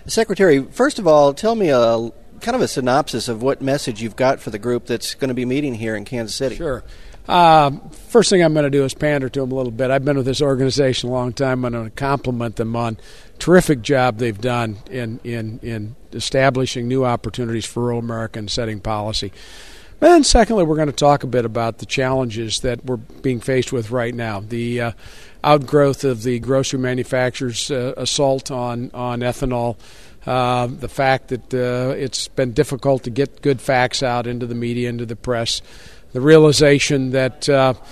Secretary, first of all, tell me kind of a synopsis of what message you've got for the group that's going to be meeting here in Kansas City. Sure. First thing I'm going to do is pander to them a little bit. I've been with this organization a long time. I'm going to compliment them on terrific job they've done in establishing new opportunities for rural America and setting policy. And then secondly, we're going to talk a bit about the challenges that we're being faced with right now. The outgrowth of the grocery manufacturers' assault on ethanol, the fact that it's been difficult to get good facts out into the media, into the press, the realization that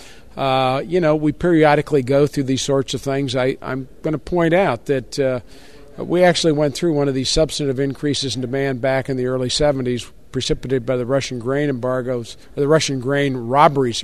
we periodically go through these sorts of things. I'm going to point out that we actually went through one of these substantive increases in demand back in the early 70s, precipitated by the Russian grain embargoes, or the Russian grain robberies,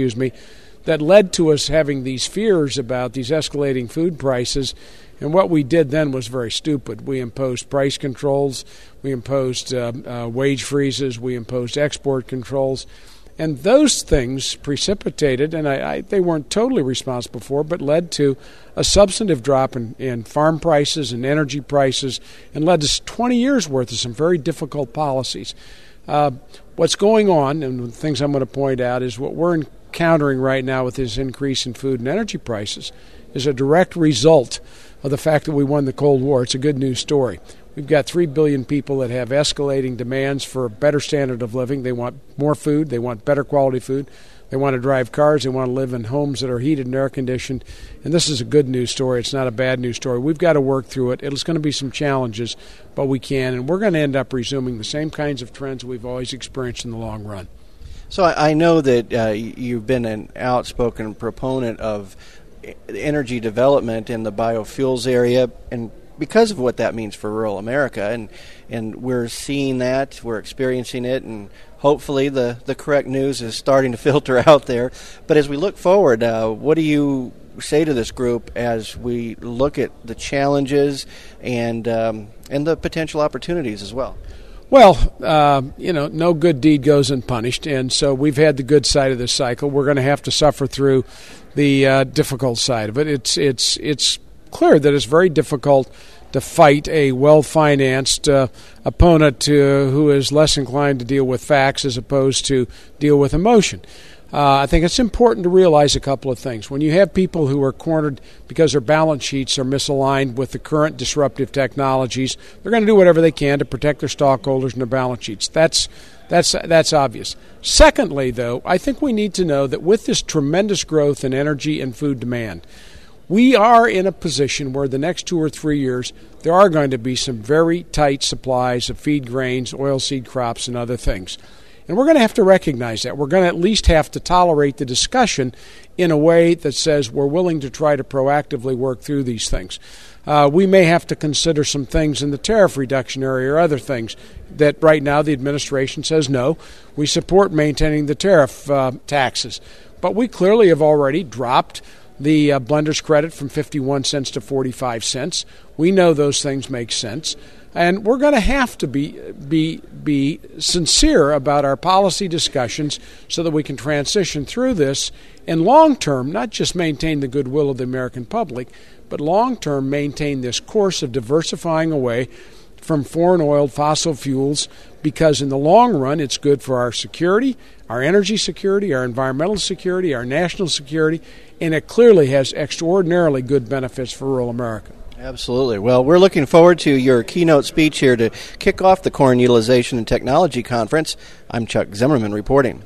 that led to us having these fears about these escalating food prices. And what we did then was very stupid. We imposed price controls, we imposed wage freezes, we imposed export controls. And those things precipitated, and they weren't totally responsible for, but led to a substantive drop in farm prices and energy prices, and led to 20 years' worth of some very difficult policies. What's going on, and the things I'm going to point out, is what we're encountering right now with this increase in food and energy prices is a direct result of the fact that we won the Cold War. It's a good news story. We've got 3 billion people that have escalating demands for a better standard of living. They want more food. They want better quality food. They want to drive cars. They want to live in homes that are heated and air-conditioned. And this is a good news story. It's not a bad news story. We've got to work through it. It's going to be some challenges, but we can. And we're going to end up resuming the same kinds of trends we've always experienced in the long run. So I know that you've been an outspoken proponent of energy development in the biofuels area, and because of what that means for rural America, and we're seeing that, we're experiencing it, and hopefully the correct news is starting to filter out there. But as we look forward, what do you say to this group as we look at the challenges and the potential opportunities as well? Well, no good deed goes unpunished, and so we've had the good side of this cycle. We're going to have to suffer through the difficult side of it. It's clear that it's very difficult to fight a well-financed opponent who is less inclined to deal with facts as opposed to deal with emotion. I think it's important to realize a couple of things. When you have people who are cornered because their balance sheets are misaligned with the current disruptive technologies, they're going to do whatever they can to protect their stockholders and their balance sheets. That's obvious. Secondly, though, I think we need to know that with this tremendous growth in energy and food demand, we are in a position where the next 2 or 3 years there are going to be some very tight supplies of feed grains, oilseed crops, and other things. And we're going to have to recognize that. We're going to at least have to tolerate the discussion in a way that says we're willing to try to proactively work through these things. We may have to consider some things in the tariff reduction area or other things that right now the administration says no. We support maintaining the tariff taxes. But we clearly have already dropped the blender's credit from 51 cents to 45 cents. We know those things make sense. And we're going to have to be sincere about our policy discussions so that we can transition through this and long-term not just maintain the goodwill of the American public, but long-term maintain this course of diversifying away from foreign-oiled fossil fuels, because in the long run it's good for our security, our energy security, our environmental security, our national security, and it clearly has extraordinarily good benefits for rural America. Absolutely. Well, we're looking forward to your keynote speech here to kick off the Corn Utilization and Technology Conference. I'm Chuck Zimmerman reporting.